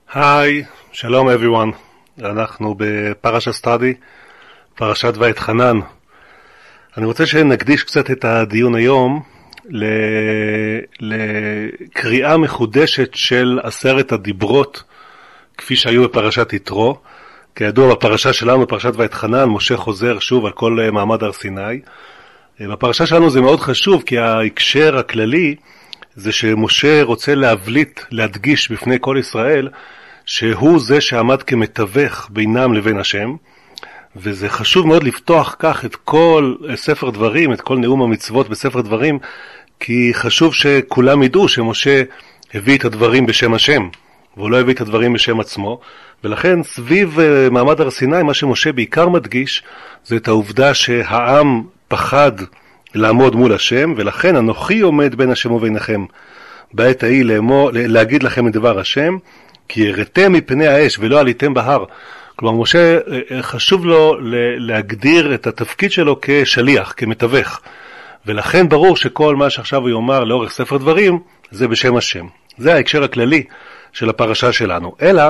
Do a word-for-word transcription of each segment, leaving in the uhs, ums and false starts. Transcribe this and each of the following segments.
היי, שלום everyone. אנחנו בפרשת סטאדי, פרשת ואתחנן. אני רוצה שנקדיש קצת את הדיון היום לקריאה מחודשת של עשרת הדיברות כפי שהיו בפרשת יתרו. כידוע בפרשה שלנו, פרשת ואתחנן, משה חוזר שוב על כל מעמד הר סיני. בפרשה שלנו זה מאוד חשוב כי ההקשר הכללי זה שמשה רוצה להבליט, להדגיש בפני כל ישראל שהוא זה שעמד כמתווך בינם לבין השם, וזה חשוב מאוד לפתוח כך את כל ספר דברים, את כל נאום המצוות בספר דברים, כי חשוב שכולם ידעו שמשה הביא את הדברים בשם השם, והוא לא הביא את הדברים בשם עצמו, ולכן סביב מעמד הר סיני מה שמשה בעיקר מדגיש זה את העובדה שהעם פחד לעמוד מול השם, ולכן אנוכי עומד בין השם וביניכם בעת ההיא לאמור, להגיד לכם את דבר השם, כי ירדתם מפני האש ולא עליתם בהר. כלומר משה חשוב לו להגדיר את התפקיד שלו כשליח, כמתווך, ולכן ברור שכל מה שעכשיו הוא יאמר לאורך ספר דברים זה בשם השם. זה ההקשר הכללי של הפרשה שלנו, אלא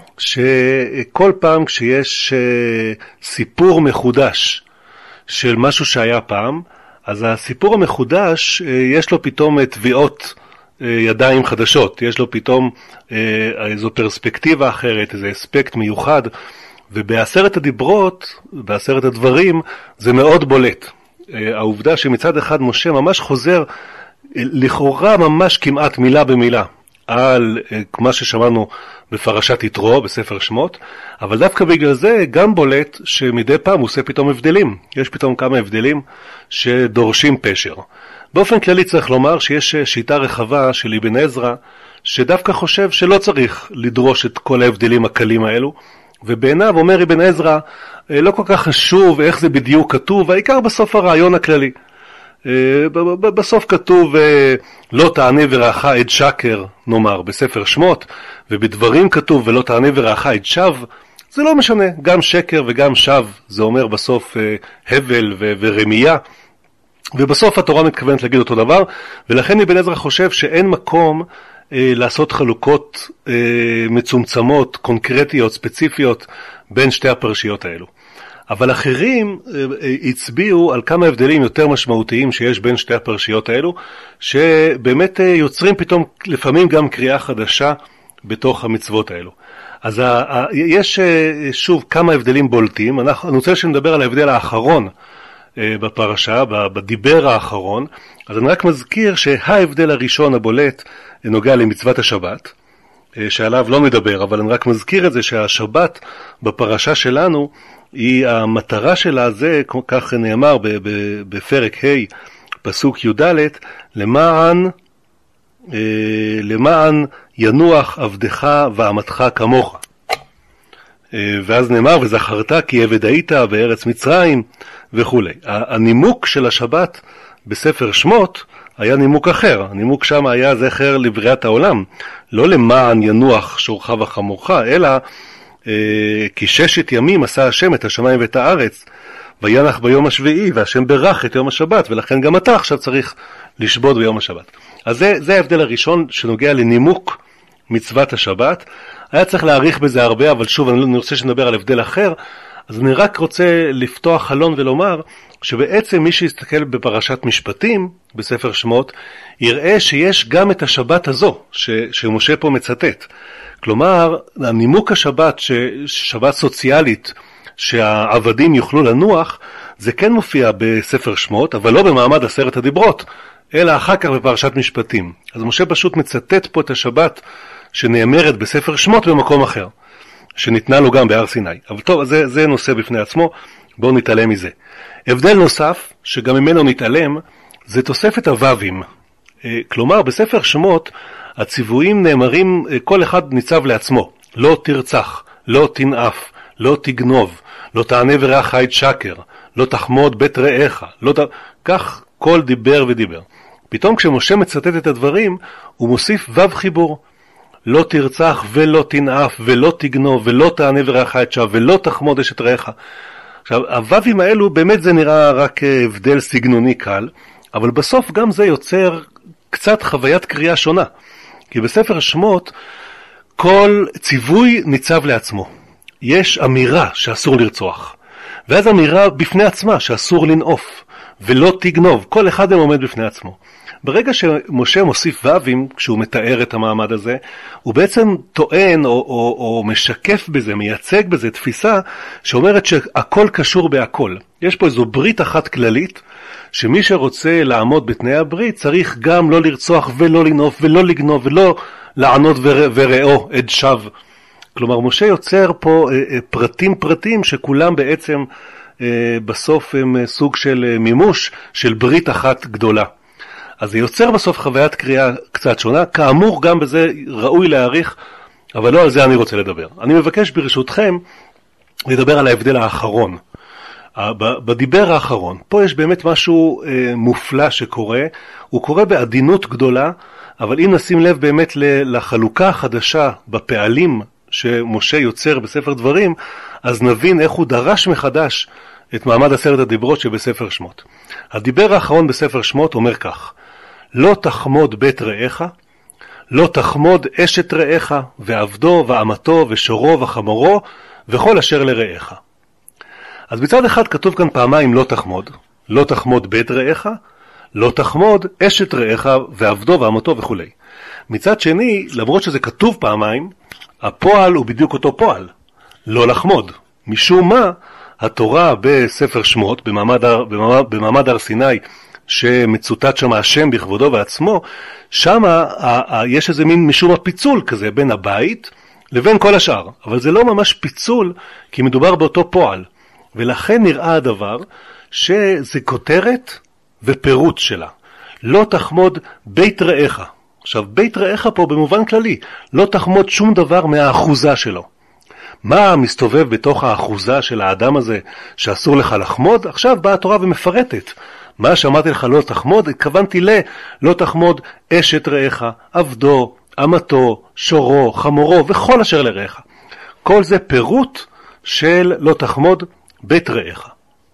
שכל פעם כשיש סיפור מחודש של משהו שהיה פעם, אז הסיפור המחודש יש לו פתאום תביעות ידיים חדשות, יש לו פתאום איזו פרספקטיבה אחרת, איזה אספקט מיוחד, ובעשרת הדיברות, בעשרת הדברים, זה מאוד בולט. העובדה שמצד אחד משה ממש חוזר, לכאורה ממש כמעט מילה במילה, על מה ששמענו בפרשת יתרו, בספר שמות, אבל דווקא בגלל זה גם בולט שמדי פעם הוא עושה פתאום הבדלים. יש פתאום כמה הבדלים שדורשים פשר. באופן כללי צריך לומר שיש שיטה רחבה של אבן עזרא, שדווקא חושב שלא צריך לדרוש את כל ההבדלים הקלים האלו, ובעיניו אומר אבן עזרא, לא כל כך חשוב איך זה בדיוק כתוב, העיקר בסוף הרעיון הכללי. בסוף כתוב לא תענה ורעך עד שקר, נאמר בספר שמות, ובדברים כתוב ולא תענה ורעך עד שב, זה לא משנה, גם שקר וגם שב, זה אומר בסוף הבל ורמייה, ובסוף התורה מתכוונת להגיד אותו דבר, ולכן אבן עזרא חושב שאין מקום אה, לעשות חלוקות אה, מצומצמות, קונקרטיות, ספציפיות, בין שתי הפרשיות האלו. אבל אחרים אה, אה, הצביעו על כמה הבדלים יותר משמעותיים שיש בין שתי הפרשיות האלו, שבאמת אה, יוצרים פתאום לפעמים גם קריאה חדשה בתוך המצוות האלו. אז ה, ה, יש אה, שוב כמה הבדלים בולטים, אנחנו, אני רוצה שנדבר על ההבדל האחרון, בפרשה, בדיבר האחרון. אז אני רק מזכיר שההבדל הראשון הבולט נוגע למצוות השבת, שעליו לא מדבר, אבל אני רק מזכיר את זה שהשבת בפרשה שלנו, היא המטרה שלה, זה כך נאמר בפרק ה' פסוק י"ד, למען, למען ינוח עבדך ואמתך כמוך. ואז נאמר, וזכרת כי עבד היית בארץ מצרים וכו'. הנימוק של השבת בספר שמות היה נימוק אחר. הנימוק שם היה זכר לבריאת העולם. לא למען ינוח שורך וחמורך, אלא אה, כי ששת ימים עשה השם את השמיים ואת הארץ, וינח ביום השביעי, והשם ברך את יום השבת, ולכן גם אתה עכשיו צריך לשבות ביום השבת. אז זה, זה ההבדל הראשון שנוגע לנימוק מצוות השבת. היה צריך להאריך בזה הרבה, אבל שוב אני רוצה שנדבר על הבדל אחר, אז אני רק רוצה לפתוח חלון ולומר שבעצם מי שיסתכל בפרשת משפטים בספר שמות יראה שיש גם את השבת הזו ש, שמשה פה מצטט. כלומר הנימוק השבת, שבת סוציאלית שהעבדים יוכלו לנוח, זה כן מופיע בספר שמות, אבל לא במעמד עשרת הדיברות, אלא אחר כך בפרשת משפטים. אז משה פשוט מצטט פה את השבת שנאמרת בספר שמות במקום אחר, שניתנה לו גם בהר סיני. אבל טוב, זה, זה נושא בפני עצמו, בואו נתעלם מזה. הבדל נוסף, שגם ממנו נתעלם, זה תוספת הוווים. כלומר, בספר שמות, הציוויים נאמרים, כל אחד ניצב לעצמו. לא תרצח, לא תנאף, לא תגנוב, לא תענה ורעך עד שקר, לא תחמוד בית רעך, לא ת... כך כל דיבר ודיבר. פתאום כשמשה מצטט את הדברים, הוא מוסיף וו חיבור. לא תרצח ולא תנאף ולא תגנוב ולא תענה ורעך עד שב ולא תחמוד אשת רעך. עכשיו, הוווים האלו באמת זה נראה רק הבדל סגנוני קל, אבל בסוף גם זה יוצר קצת חוויית קריאה שונה. כי בספר שמות כל ציווי ניצב לעצמו. יש אמירה שאסור לרצוח, ואז אמירה בפני עצמה שאסור לנעוף, ולא תגנוב. כל אחד הם עומד בפני עצמו. ברגע שמשה מוסיף ו"ים, כשהוא מתאר את המעמד הזה, הוא בעצם טוען או, או, או משקף בזה, מייצג בזה תפיסה שאומרת שהכל קשור בהכל. יש פה איזו ברית אחת כללית, שמי שרוצה לעמוד בתנאי הברית צריך גם לא לרצוח ולא לנעוף ולא לגנוב ולא לענות ורעו עד שווא. כלומר, משה יוצר פה פרטים פרטים שכולם בעצם בסוף הם סוג של מימוש של ברית אחת גדולה. אז זה יוצר בסוף חוויית קריאה קצת שונה, כאמור גם בזה ראוי להעריך, אבל לא על זה אני רוצה לדבר. אני מבקש ברשותכם לדבר על ההבדל האחרון. בדיבר האחרון, פה יש באמת משהו מופלא שקורה, הוא קורה בעדינות גדולה, אבל אם נשים לב באמת לחלוקה החדשה בפעלים שמשה יוצר בספר דברים, אז נבין איך הוא דרש מחדש את מעמד עשרת הדיברות שבספר שמות. הדיבר האחרון בספר שמות אומר כך: לא תחמוד בית רעך, לא תחמוד אשת רעך, ועבדו ואמתו ושורו וחמורו וכל אשר לרעך. אז מצד אחד כתוב כאן פעמיים לא תחמוד, לא תחמוד בית רעך, לא תחמוד אשת רעך ועבדו ואמתו וכו'. מצד שני, למרות שזה כתוב פעמיים, הפועל הוא בדיוק אותו פועל, לא לחמוד. משום מה, התורה בספר שמות, במעמד, במעמד, במעמד הר סיני, שמצוטט שם השם בכבודו ועצמו, שם יש איזה מין משום הפיצול כזה בין הבית לבין כל השאר. אבל זה לא ממש פיצול, כי מדובר באותו פועל. ולכן נראה הדבר שזה כותרת ופירוט שלה. לא תחמוד בית רעך. עכשיו, בית רעך פה במובן כללי, לא תחמוד שום דבר מהאחוזה שלו. מה מסתובב בתוך האחוזה של האדם הזה שאסור לך לחמוד? עכשיו באה התורה ומפרטת. מה שאמרתי לך לא תחמוד, התכוונתי ל, לא תחמוד אשת רעך, עבדו, אמתו, שורו, חמורו וכל אשר לרעך. כל זה פירוט של לא תחמוד בית רעך.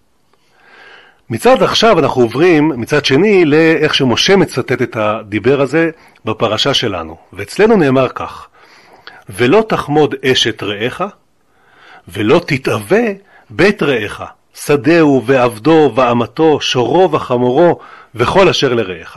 מצד עכשיו אנחנו עוברים, מצד שני, לאיך שמשה מצטט את הדיבר הזה בפרשה שלנו. ואצלנו נאמר כך: ולא תחמוד אשת רעך, ולא תתאווה בית רעך, שדהו ועבדו ואמתו, שורו וחמורו וכל אשר לרעך.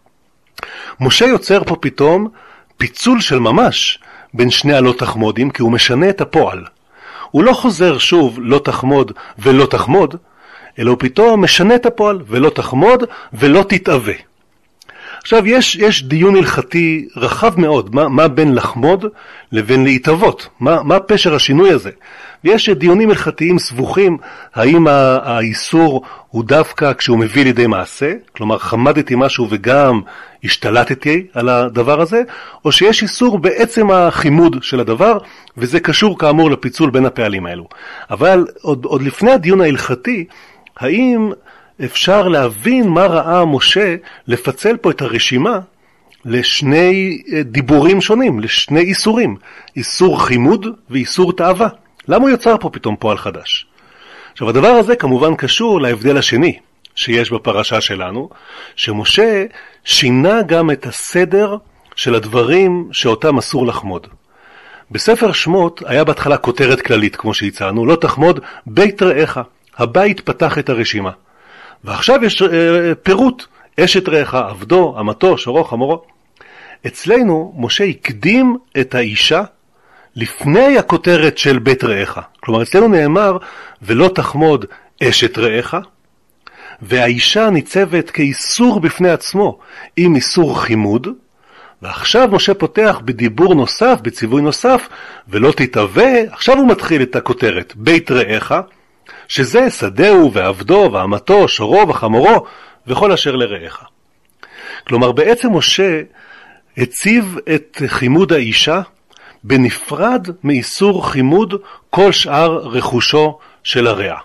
משה יוצר פה פתאום פיצול של ממש בין שני הלא תחמודים, כי הוא משנה את הפועל. הוא לא חוזר שוב לא תחמוד ולא תחמוד, אלא הוא פתאום משנה את הפועל, ולא תחמוד ולא תתאווה. עכשיו יש, יש דיון הלכתי רחב מאוד, מה, מה בין לחמוד לבין להתאבות, מה, מה פשר השינוי הזה. ויש דיונים הלכתיים סבוכים, האם האיסור הוא דווקא כשהוא מביא לידי מעשה, כלומר חמדתי משהו וגם השתלטתי על הדבר הזה, או שיש איסור בעצם החימוד של הדבר, וזה קשור כאמור לפיצול בין הפעלים האלו. אבל עוד, עוד לפני הדיון ההלכתי, האם אפשר להבין מה ראה משה לפצל פה את הרשימה לשני דיבורים שונים, לשני איסורים, איסור חימוד ואיסור תאווה. למה הוא יוצר פה פתאום פועל חדש? עכשיו הדבר הזה כמובן קשור להבדל השני שיש בפרשה שלנו, שמשה שינה גם את הסדר של הדברים שאותם אסור לחמוד. בספר שמות היה בהתחלה כותרת כללית כמו שהצענו, לא תחמוד בית רעך, הבית פתח את הרשימה. ועכשיו יש אה, פירוט, אשת רעך, עבדו, אמתו, שורו, חמורו. אצלנו משה הקדים את האישה לפני הכותרת של בית רעך. כלומר אצלנו נאמר ולא תחמוד אשת רעך, והאישה ניצבת כאיסור בפני עצמו עם איסור חימוד, ועכשיו משה פותח בדיבור נוסף, בציווי נוסף, ולא תתאווה. עכשיו הוא מתחיל את הכותרת בית רעך, שזה שדהו ועבדו ואמתו, שורו וחמורו וכל אשר לרעך. כלומר בעצם משה הציב את חימוד האישה בנפרד מאיסור חימוד כל שאר רכושו של הרע.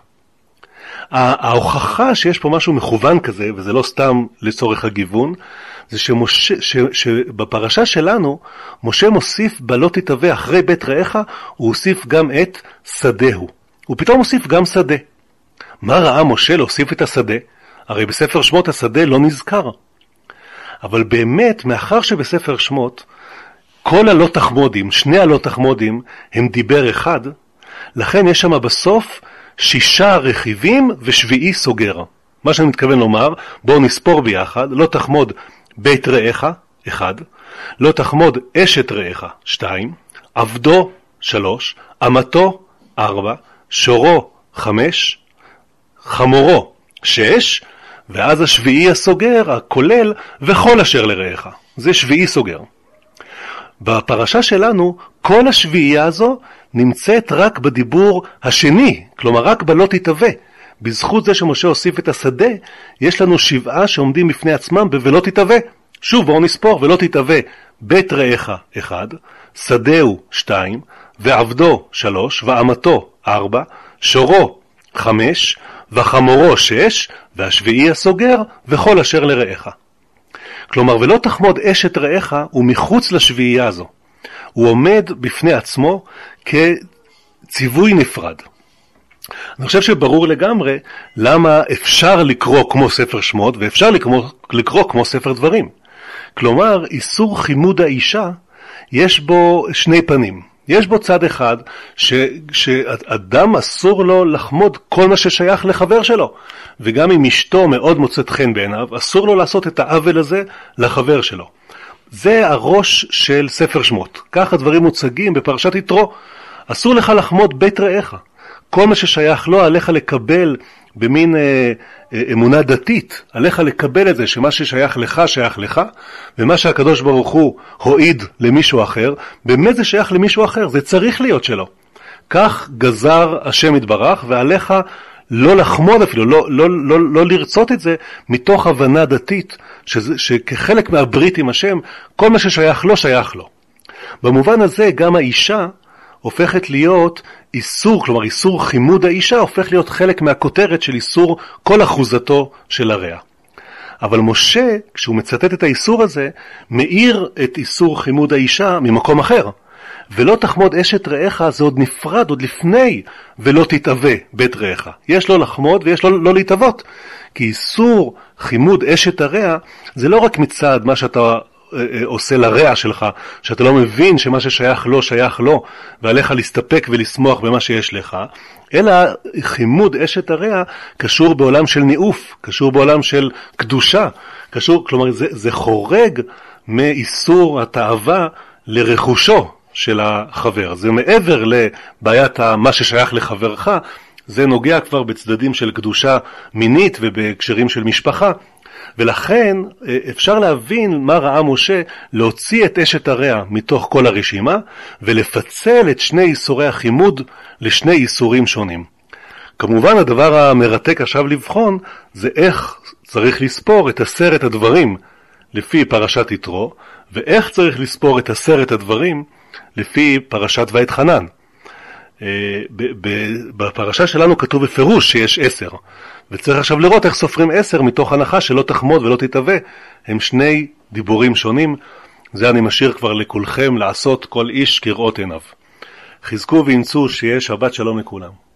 ההוכחה שיש פה משהו מכוון כזה, וזה לא סתם לצורך הגיוון, זה שמשה, ש, שבפרשה שלנו משה מוסיף בלא תתאווה אחרי בית רעך, הוא הוסיף גם את שדהו. הוא פתאום מוסיף גם שדה. מה ראה משה להוסיף את השדה? הרי בספר שמות השדה לא נזכר. אבל באמת, מאחר שבספר שמות כל הלא תחמודים, שני הלא תחמודים, הם דיבר אחד, לכן יש שם בסוף שישה רכיבים ושביעי סוגר. מה שאני מתכוון לומר, בואו נספור ביחד, לא תחמוד בית רעך, אחד, לא תחמוד אשת רעך, שתיים, עבדו, שלוש, אמתו, ארבע, שורו, חמש, חמורו, שש, ואז השביעי הסוגר, הכולל, וכל אשר לרעך. זה שביעי סוגר. בפרשה שלנו, כל השביעייה הזו נמצאת רק בדיבור השני, כלומר רק בלא תתהווה. בזכות זה שמשה הוסיף את השדה, יש לנו שבעה שעומדים בפני עצמם בלא תתהווה. שוב, בואו נספור, ולא תתהווה בית רעך אחד, שדהו שתיים, ועבדו שלוש, ואמתו ארבע, שורו חמש, וחמורו שש, והשביעי הסוגר, וכל אשר לרעך. כלומר, ולא תחמוד אשת רעך הוא מחוץ לשביעייה הזו. הוא עומד בפני עצמו כציווי נפרד. אני חושב שברור לגמרי למה אפשר לקרוא כמו ספר שמות ואפשר לקרוא, לקרוא כמו ספר דברים. כלומר, איסור חימוד האישה יש בו שני פנים. יש בו צד אחד ש, שאדם אסור לו לחמוד כל מה ששייך לחבר שלו. וגם אם אשתו מאוד מוצאת חן בעיניו, אסור לו לעשות את העוול הזה לחבר שלו. זה הראש של ספר שמות. כך הדברים מוצגים בפרשת יתרו. אסור לך לחמוד בית רעך. כל מה ששייך לו עליך לקבל במין אה, אה, אמונה דתית, עליך לקבל את זה שמה ששייך לך שייך לך, ומה שהקדוש ברוך הוא הועיד למישהו אחר, באמת זה שייך למישהו אחר, זה צריך להיות שלו. כך גזר השם יתברך, ועליך לא לחמוד אפילו, לא, לא, לא, לא לרצות את זה מתוך הבנה דתית, שזה, שכחלק מהברית עם השם, כל מה ששייך לו שייך לו. במובן הזה גם האישה הופכת להיות איסור, כלומר איסור חימוד האישה הופך להיות חלק מהכותרת של איסור כל אחוזתו של הרע. אבל משה, כשהוא מצטט את האיסור הזה, מאיר את איסור חימוד האישה ממקום אחר. ולא תחמוד אשת רעך, זה עוד נפרד, עוד לפני, ולא תתהווה בית רעך. יש לו לחמוד ויש לו לא להתהוות. כי איסור חימוד אשת הרע, זה לא רק מצד מה שאתה עושה לרע שלך, שאתה לא מבין שמה ששייך לו שייך לו, ועליך להסתפק ולשמוח במה שיש לך, אלא חימוד אשת הרע קשור בעולם של ניאוף, קשור בעולם של קדושה, קשור, כלומר זה, זה חורג מאיסור התאווה לרכושו של החבר. זה מעבר לבעיית מה ששייך לחברך, זה נוגע כבר בצדדים של קדושה מינית ובהקשרים של משפחה. ולכן אפשר להבין מה ראה משה להוציא את אשת הרע מתוך כל הרשימה ולפצל את שני איסורי החימוד לשני איסורים שונים. כמובן הדבר המרתק עכשיו לבחון זה איך צריך לספור את עשרת הדברים לפי פרשת יתרו, ואיך צריך לספור את עשרת הדברים לפי פרשת ואתחנן. בפרשה שלנו כתוב בפירוש שיש עשר, וצריך עכשיו לראות איך סופרים עשר מתוך הנחה שלא תחמוד ולא תתהווה. הם שני דיבורים שונים. זה אני משאיר כבר לכולכם לעשות כל איש כראות עיניו. חזקו ואמצו, שיהיה שבת שלום לכולם.